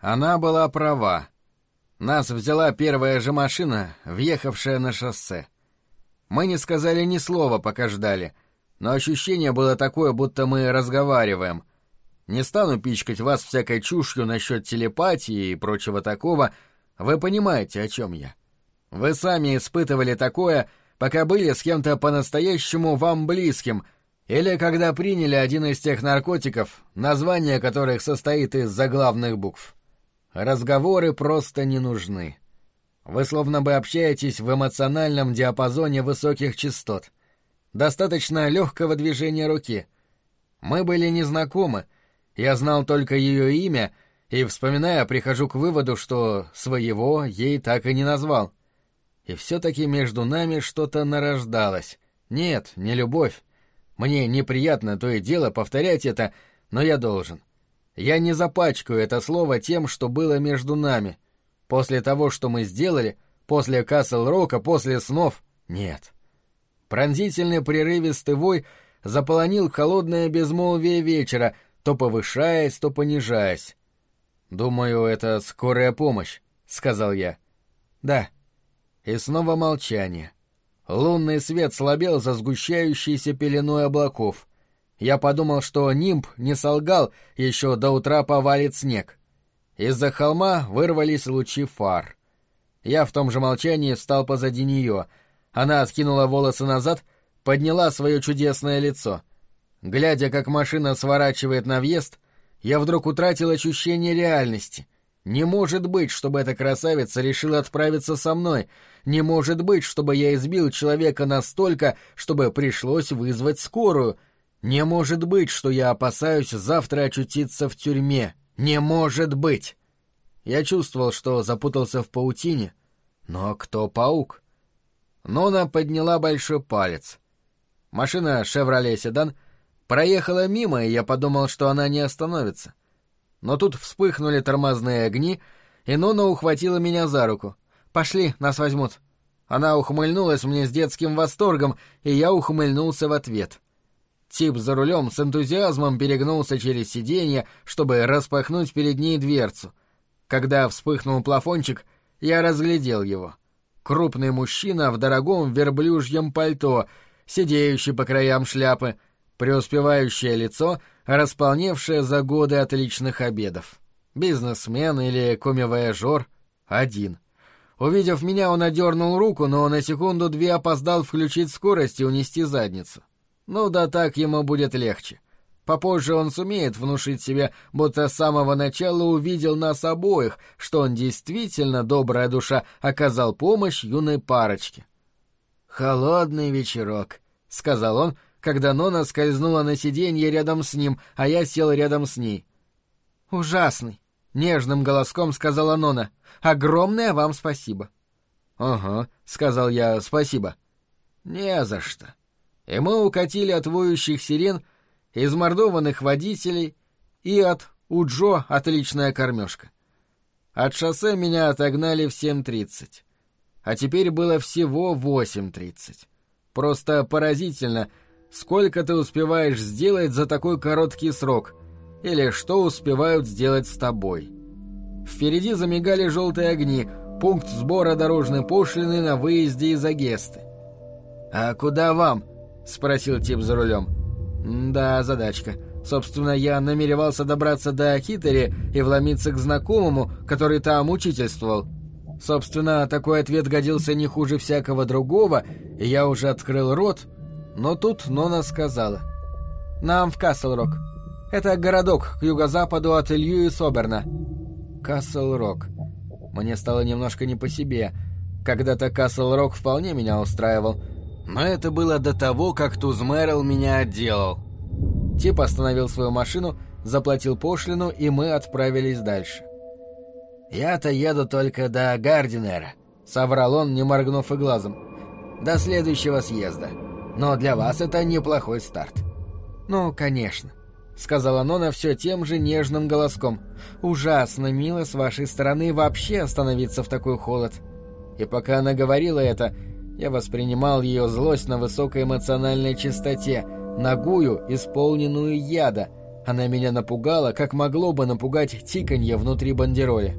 Она была права. Нас взяла первая же машина, въехавшая на шоссе. Мы не сказали ни слова, пока ждали, но ощущение было такое, будто мы разговариваем. Не стану пичкать вас всякой чушью насчет телепатии и прочего такого, вы понимаете, о чем я. Вы сами испытывали такое, пока были с кем-то по-настоящему вам близким, или когда приняли один из тех наркотиков, название которых состоит из заглавных букв. Разговоры просто не нужны. Вы словно бы общаетесь в эмоциональном диапазоне высоких частот. Достаточно легкого движения руки. Мы были незнакомы, я знал только ее имя, и, вспоминая, прихожу к выводу, что своего ей так и не назвал. И все-таки между нами что-то нарождалось. Нет, не любовь. Мне неприятно то и дело повторять это, но я должен. Я не запачкаю это слово тем, что было между нами. После того, что мы сделали, после Касл-Рока, после снов — нет. Пронзительный прерывистый вой заполонил холодное безмолвие вечера, то повышаясь, то понижаясь. «Думаю, это скорая помощь», — сказал я. «Да». И снова молчание. Лунный свет слабел за сгущающейся пеленой облаков. Я подумал, что нимб не солгал, еще до утра повалит снег. Из-за холма вырвались лучи фар. Я в том же молчании встал позади нее. Она откинула волосы назад, подняла свое чудесное лицо. Глядя, как машина сворачивает на въезд, я вдруг утратил ощущение реальности. Не может быть, чтобы эта красавица решила отправиться со мной. Не может быть, чтобы я избил человека настолько, чтобы пришлось вызвать скорую. Не может быть, что я опасаюсь завтра очутиться в тюрьме. Не может быть! Я чувствовал, что запутался в паутине. Но кто паук? Нона подняла большой палец. Машина «Шевроле Седан» проехала мимо, и я подумал, что она не остановится. Но тут вспыхнули тормозные огни, и Нона ухватила меня за руку. «Пошли, нас возьмут». Она ухмыльнулась мне с детским восторгом, и я ухмыльнулся в ответ. Тип за рулем с энтузиазмом перегнулся через сиденье, чтобы распахнуть перед ней дверцу. Когда вспыхнул плафончик, я разглядел его. Крупный мужчина в дорогом верблюжьем пальто, сидеющий по краям шляпы, преуспевающее лицо, располневшее за годы отличных обедов. Бизнесмен или коммивояжер один. Увидев меня, он одернул руку, но на секунду-две опоздал включить скорость и унести задницу. Ну да так ему будет легче. Попозже он сумеет внушить себе, будто с самого начала увидел нас обоих, что он действительно, добрая душа, оказал помощь юной парочке. «Холодный вечерок», — сказал он, когда Нона скользнула на сиденье рядом с ним, а я сел рядом с ней. «Ужасный», — нежным голоском сказала Нона. «Огромное вам спасибо». «Ага», — сказал я, — «спасибо». «Не за что». И мы укатили от воющих сирен, измордованных водителей и от «У Джо отличная кормежка». От шоссе меня отогнали в 7:30. А теперь было всего 8:30. Просто поразительно, сколько ты успеваешь сделать за такой короткий срок, или что успевают сделать с тобой. Впереди замигали желтые огни, пункт сбора дорожной пошлины на выезде из Агесты. «А куда вам?» — спросил тип за рулем. «Да, задачка. Собственно, я намеревался добраться до Хитери и вломиться к знакомому, который там учительствовал. Собственно, такой ответ годился не хуже всякого другого, и я уже открыл рот, но тут Нона сказала. «Нам в Касл-Рок. Это городок к юго-западу от Льюис-Оберна». Касл-Рок. Мне стало немножко не по себе. Когда-то Касл-Рок вполне меня устраивал. Но это было до того, как Тузмерл меня отделал. Тип остановил свою машину, заплатил пошлину, и мы отправились дальше. «Я-то еду только до Гардинера», — соврал он, не моргнув и глазом. «До следующего съезда. Но для вас это неплохой старт». «Ну, конечно», — сказала Нона все тем же нежным голоском. «Ужасно мило с вашей стороны вообще остановиться в такой холод». И пока она говорила это, я воспринимал ее злость на высокой эмоциональной частоте, нагую, исполненную яда, Она меня напугала, как могло бы напугать тиканье внутри бандероли.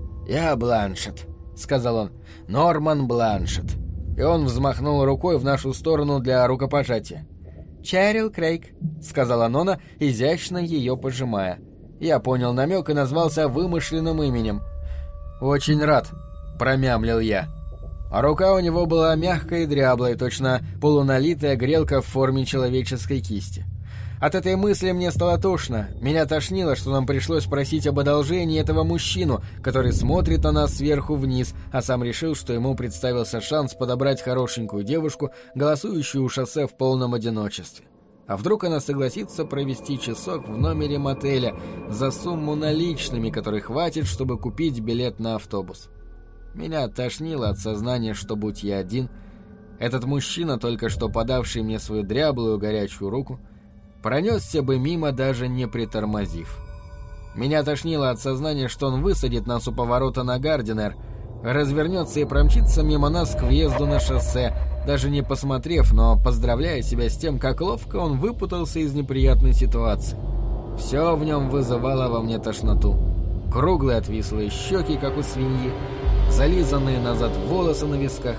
«Я Бланшет», — сказал он, — «Норман Бланшет». И он взмахнул рукой в нашу сторону для рукопожатия. «Чарил Крейг», — сказала Нона, изящно ее пожимая. Я понял намек и назвался вымышленным именем. «Очень рад», — промямлил я. А рука у него была мягкой и дряблой, точно полуналитая грелка в форме человеческой кисти. От этой мысли мне стало тошно. Меня тошнило, что нам пришлось просить об одолжении этого мужчину, который смотрит на нас сверху вниз, а сам решил, что ему представился шанс подобрать хорошенькую девушку, голосующую у шоссе в полном одиночестве. А вдруг она согласится провести часок в номере мотеля за сумму наличными, которой хватит, чтобы купить билет на автобус. Меня тошнило от сознания, что, будь я один, этот мужчина, только что подавший мне свою дряблую горячую руку, пронесся бы мимо, даже не притормозив. Меня тошнило от сознания, что он высадит нас у поворота на Гардинер, развернется и промчится мимо нас к въезду на шоссе, даже не посмотрев, но поздравляя себя с тем, как ловко он выпутался из неприятной ситуации. Все в нем вызывало во мне тошноту. Круглые отвислые щеки, как у свиньи, зализанные назад волосы на висках,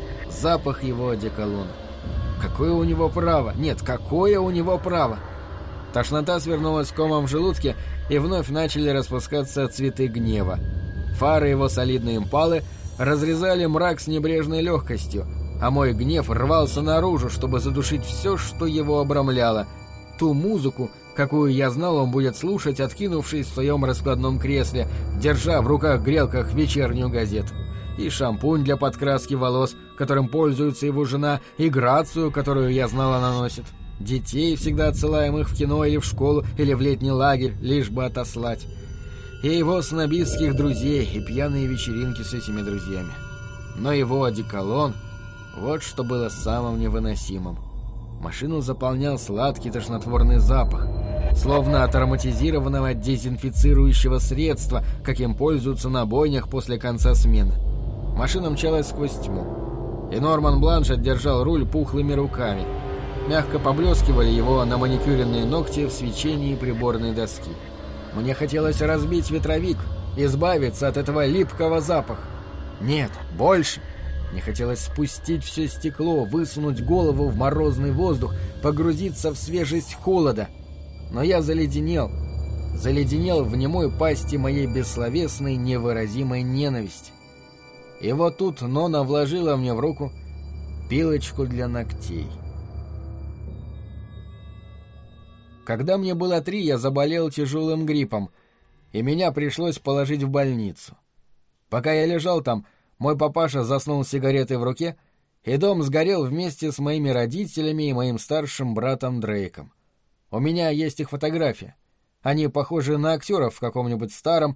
запах его одеколона. Какое у него право? Нет, какое у него право? Тошнота свернулась комом в желудке, и вновь начали распускаться цветы гнева. Фары его солидной импалы разрезали мрак с небрежной легкостью, а мой гнев рвался наружу, чтобы задушить все, что его обрамляло. Ту музыку, какую я знал, он будет слушать, откинувшись в своем раскладном кресле, держа в руках-грелках вечернюю газету. И шампунь для подкраски волос, которым пользуется его жена, и грацию, которую, я знал, она носит. Детей, всегда отсылаемых в кино или в школу, или в летний лагерь, лишь бы отослать. И его снобистских друзей, и пьяные вечеринки с этими друзьями. Но его одеколон — вот что было самым невыносимым. Машину заполнял сладкий тошнотворный запах, словно от ароматизированного дезинфицирующего средства, каким пользуются на бойнях после конца смены. Машина мчалась сквозь тьму, и Норман Бланшет держал руль пухлыми руками. Мягко поблескивали его наманикюренные ногти в свечении приборной доски. Мне хотелось разбить ветровик, избавиться от этого липкого запаха. Нет, больше. Мне хотелось спустить все стекло, высунуть голову в морозный воздух, погрузиться в свежесть холода. Но я заледенел в немой пасти моей бессловесной, невыразимой ненависти. И вот тут Нона вложила мне в руку пилочку для ногтей. Когда мне было 3, я заболел тяжелым гриппом, и меня пришлось положить в больницу. Пока я лежал там, мой папаша заснул с сигаретой в руке, и дом сгорел вместе с моими родителями и моим старшим братом Дрейком. У меня есть их фотография. Они похожи на актеров в каком-нибудь старом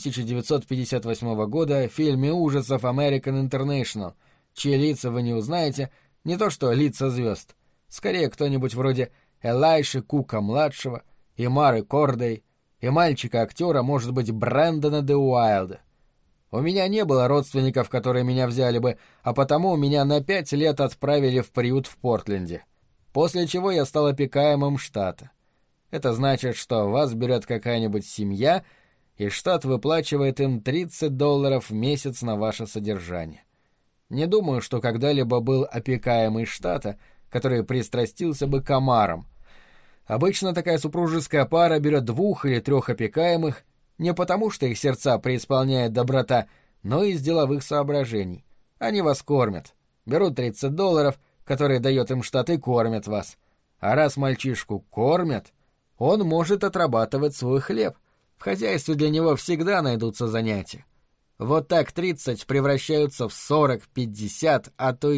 1958 года фильме ужасов American International, чьи лица вы не узнаете, не то что лица звезд, скорее кто-нибудь вроде Элайши Кука-младшего, и Мары Кордей, и мальчика-актера, может быть, Брэндона де Уайлда. У меня не было родственников, которые меня взяли бы, а потому меня на 5 лет отправили в приют в Портленде, после чего я стал опекаемым штата. Это значит, что вас берет какая-нибудь семья, и штат выплачивает им $30 в месяц на ваше содержание. Не думаю, что когда-либо был опекаемый штата, который пристрастился бы к омарам. Обычно такая супружеская пара берет 2 или 3 опекаемых, не потому, что их сердца преисполняет доброта, но и из деловых соображений. Они вас кормят, берут $30, которые дает им штат, и кормят вас. А раз мальчишку кормят, он может отрабатывать свой хлеб. В хозяйстве для него всегда найдутся занятия. Вот так 30 превращаются в 40, 50, а то и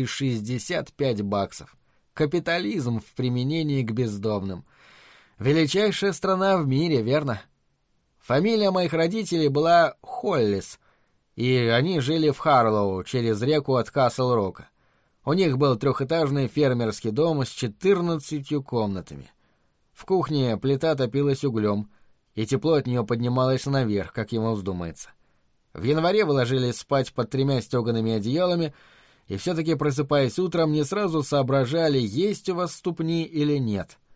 $65. Капитализм в применении к бездомным. Величайшая страна в мире, верно? Фамилия моих родителей была Холлис, и они жили в Харлоу, через реку от Касл-Рока. У них был 3-этажный фермерский дом с 14 комнатами. В кухне плита топилась углем, и тепло от нее поднималось наверх, как ему вздумается. В январе вы ложились спать под 3 стегаными одеялами, и все-таки, просыпаясь утром, не сразу соображали, есть у вас ступни или нет.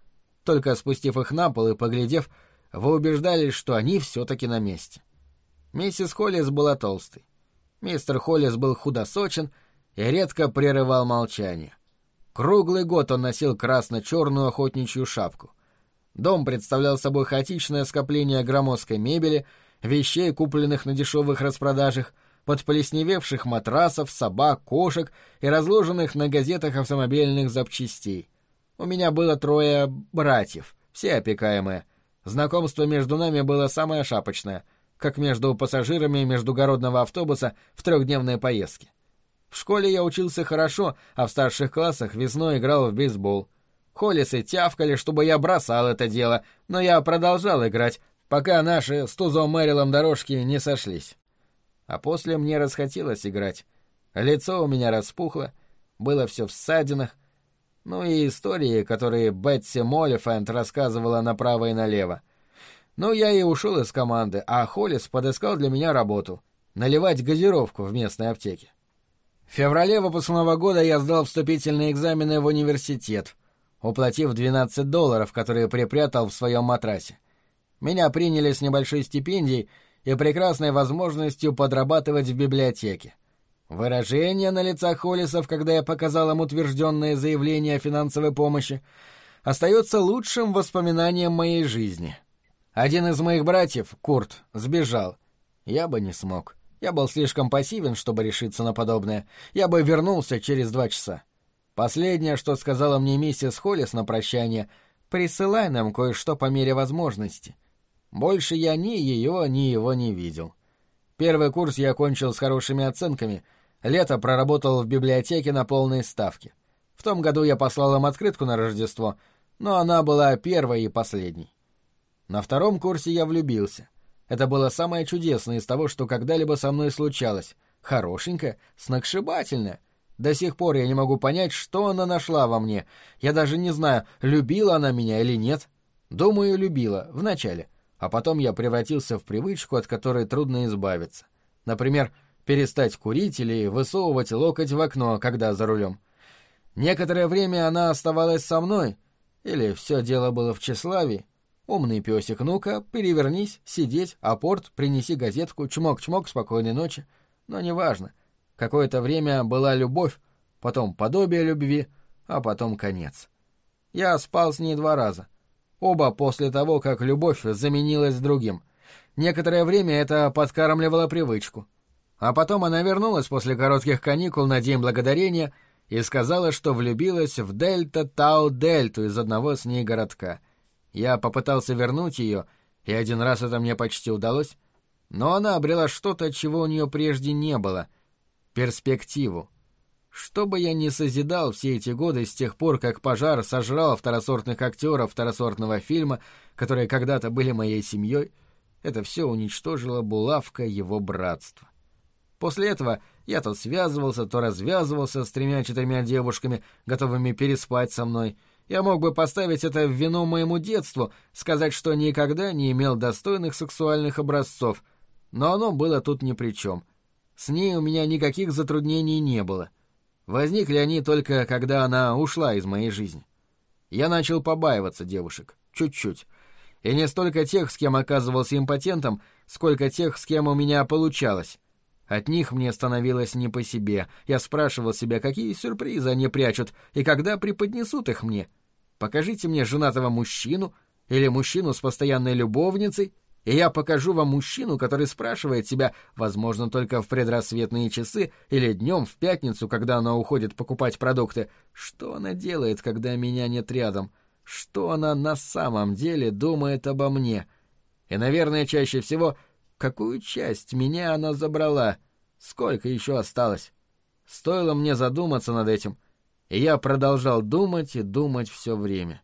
Только спустив их на пол и поглядев, вы убеждались, что они все-таки на месте. Миссис Холлис была толстой. Мистер Холлис был худосочен и редко прерывал молчание. Круглый год он носил красно-черную охотничью шапку. Дом представлял собой хаотичное скопление громоздкой мебели, вещей, купленных на дешевых распродажах, подплесневевших матрасов, собак, кошек и разложенных на газетах автомобильных запчастей. У меня было 3 братьев, все опекаемые. Знакомство между нами было самое шапочное, как между пассажирами междугородного автобуса в 3-дневной поездке. В школе я учился хорошо, а в старших классах весной играл в бейсбол. Холлисы тявкали, чтобы я бросал это дело, но я продолжал играть, пока наши с Тузом Мэрилом дорожки не сошлись. А после мне расхотелось играть. Лицо у меня распухло, было все в ссадинах, ну и истории, которые Бетси Моллифант рассказывала направо и налево. Ну, я и ушел из команды, а Холлис подыскал для меня работу — наливать газировку в местной аптеке. В феврале выпускного года я сдал вступительные экзамены в университет, уплатив $12, которые припрятал в своем матрасе. Меня приняли с небольшой стипендией и прекрасной возможностью подрабатывать в библиотеке. Выражение на лицах Холлисов, когда я показал им утвержденное заявление о финансовой помощи, остается лучшим воспоминанием моей жизни. Один из моих братьев, Курт, сбежал. Я бы не смог. Я был слишком пассивен, чтобы решиться на подобное. Я бы вернулся через 2 часа. Последнее, что сказала мне миссис Холлис на прощание: «Присылай нам кое-что по мере возможности». Больше я ни ее, ни его не видел. Первый курс я окончил с хорошими оценками. Лето проработал в библиотеке на полной ставке. В том году я послал им открытку на Рождество, но она была первой и последней. На 2-м курсе я влюбился. Это было самое чудесное из того, что когда-либо со мной случалось. Хорошенькая, сногсшибательная. До сих пор я не могу понять, что она нашла во мне. Я даже не знаю, любила она меня или нет. Думаю, любила, вначале. А потом я превратился в привычку, от которой трудно избавиться. Например, перестать курить или высовывать локоть в окно, когда за рулем. Некоторое время она оставалась со мной. Или все дело было в тщеславии. Умный песик, ну-ка, перевернись, сидеть, апорт, принеси газетку, чмок-чмок, спокойной ночи. Но неважно. Какое-то время была любовь, потом подобие любви, а потом конец. Я спал с ней 2 раза. Оба после того, как любовь заменилась другим. Некоторое время это подкармливало привычку. А потом она вернулась после коротких каникул на День Благодарения и сказала, что влюбилась в Дельта-Тау-Дельту из одного с ней городка. Я попытался вернуть ее, и 1 раз это мне почти удалось, но она обрела что-то, чего у нее прежде не было — перспективу. Что бы я ни созидал все эти годы с тех пор, как пожар сожрал второсортных актеров второсортного фильма, которые когда-то были моей семьей, это все уничтожила булавка его братства. После этого я то связывался, то развязывался с 3-4 девушками, готовыми переспать со мной. Я мог бы поставить это в вину моему детству, сказать, что никогда не имел достойных сексуальных образцов, но оно было тут ни при чем. С ней у меня никаких затруднений не было. Возникли они только, когда она ушла из моей жизни. Я начал побаиваться девушек. Чуть-чуть. И не столько тех, с кем оказывался импотентом, сколько тех, с кем у меня получалось. От них мне становилось не по себе. Я спрашивал себя, какие сюрпризы они прячут, и когда преподнесут их мне. Покажите мне женатого мужчину или мужчину с постоянной любовницей, и я покажу вам мужчину, который спрашивает себя, возможно, только в предрассветные часы или днем в пятницу, когда она уходит покупать продукты, что она делает, когда меня нет рядом, что она на самом деле думает обо мне. И, наверное, чаще всего, какую часть меня она забрала, сколько еще осталось. Стоило мне задуматься над этим, и я продолжал думать и думать все время.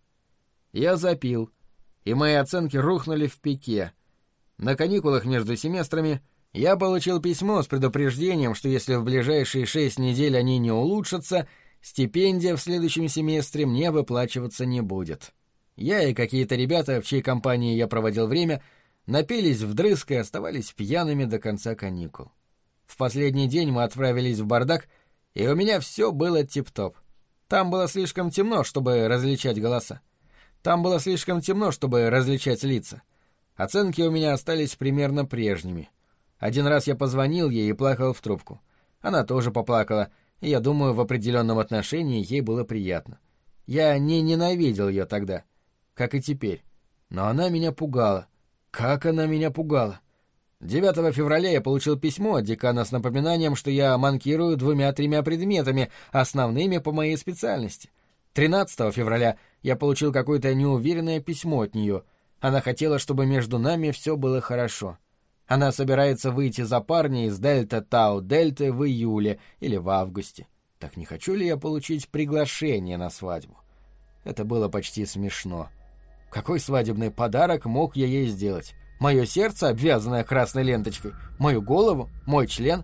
Я запил, и мои оценки рухнули в пике. На каникулах между семестрами я получил письмо с предупреждением, что если в ближайшие 6 недель они не улучшатся, стипендия в следующем семестре мне выплачиваться не будет. Я и какие-то ребята, в чьей компании я проводил время, напились вдрызг и оставались пьяными до конца каникул. В последний день мы отправились в бардак, и у меня все было тип-топ. Там было слишком темно, чтобы различать голоса. Там было слишком темно, чтобы различать лица. Оценки у меня остались примерно прежними. Один раз я позвонил ей и плакал в трубку. Она тоже поплакала, и, я думаю, в определенном отношении ей было приятно. Я не ненавидел ее тогда, как и теперь. Но она меня пугала. Как она меня пугала! 9 февраля я получил письмо от декана с напоминанием, что я манкирую 2-3 предметами, основными по моей специальности. 13 февраля я получил какое-то неуверенное письмо от нее. Она хотела, чтобы между нами все было хорошо. Она собирается выйти за парня из Дельта Тау Дельты в июле или в августе. Так не хочу ли я получить приглашение на свадьбу? Это было почти смешно. Какой свадебный подарок мог я ей сделать? Мое сердце, обвязанное красной ленточкой? Мою голову? Мой член?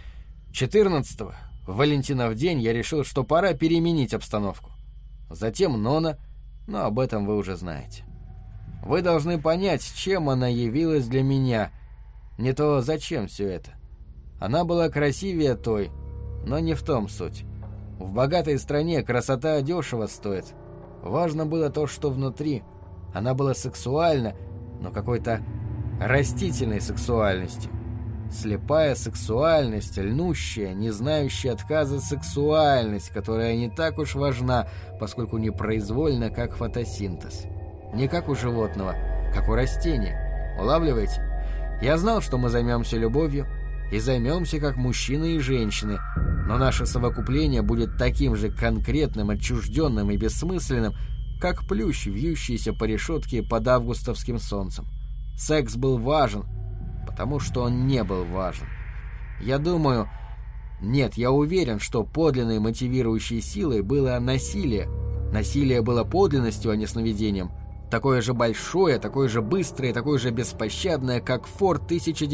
14-го, в Валентинов день, я решил, что пора переменить обстановку. Затем Нона, но об этом вы уже знаете. Вы должны понять, чем она явилась для меня. Не то зачем все это. Она была красивее той, но не в том суть. В богатой стране красота дешево стоит. Важно было то, что внутри. Она была сексуальна, но какой-то растительной сексуальностью. Слепая сексуальность, льнущая, не знающая отказа сексуальность, которая не так уж важна, поскольку непроизвольна, как фотосинтез. Не как у животного, как у растения. Улавливаете? Я знал, что мы займемся любовью, и займемся как мужчины и женщины, но наше совокупление будет таким же конкретным, отчужденным и бессмысленным, как плющ, вьющийся по решетке под августовским солнцем. Секс был важен, потому что он не был важен. Я думаю... Нет, я уверен, что подлинной мотивирующей силой было насилие. Насилие было подлинностью, а не сновидением. Такое же большое, такое же быстрое, такое же беспощадное, как Форд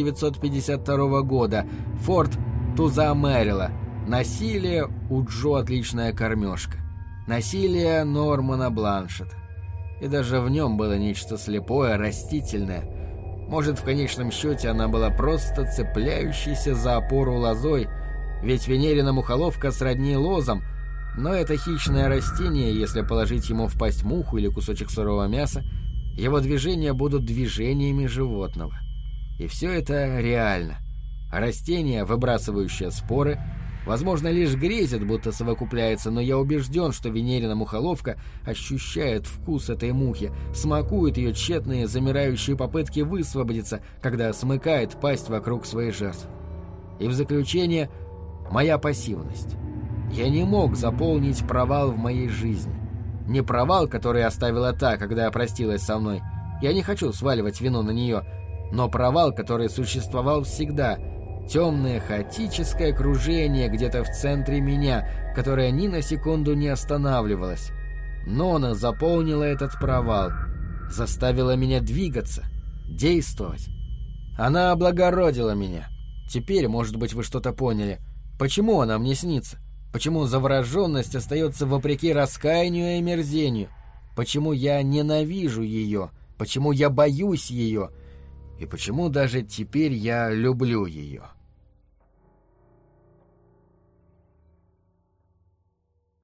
1952 года, Форд Туза Мэрила. Насилие у Джо отличная кормежка. Насилие Нормана Бланшетта. И даже в нем было нечто слепое, растительное. Может, в конечном счете она была просто цепляющейся за опору лозой, ведь Венерина мухоловка сродни лозам, но это хищное растение, если положить ему в пасть муху или кусочек сырого мяса, его движения будут движениями животного. И все это реально. А растение, выбрасывающее споры, возможно, лишь грезит, будто совокупляется, но я убежден, что Венерина мухоловка ощущает вкус этой мухи, смакует ее тщетные замирающие попытки высвободиться, когда смыкает пасть вокруг своей жертвы. И в заключение, моя пассивность. Я не мог заполнить провал в моей жизни. Не провал, который оставила та, когда простилась со мной. Я не хочу сваливать вину на нее, но провал, который существовал всегда. Темное хаотическое кружение где-то в центре меня, которое ни на секунду не останавливалось. Нона заполнила этот провал, заставила меня двигаться, действовать. Она облагородила меня. Теперь, может быть, вы что-то поняли. Почему она мне снится? Почему завороженность остается вопреки раскаянию и омерзению? Почему я ненавижу ее? Почему я боюсь ее? И почему даже теперь я люблю ее?»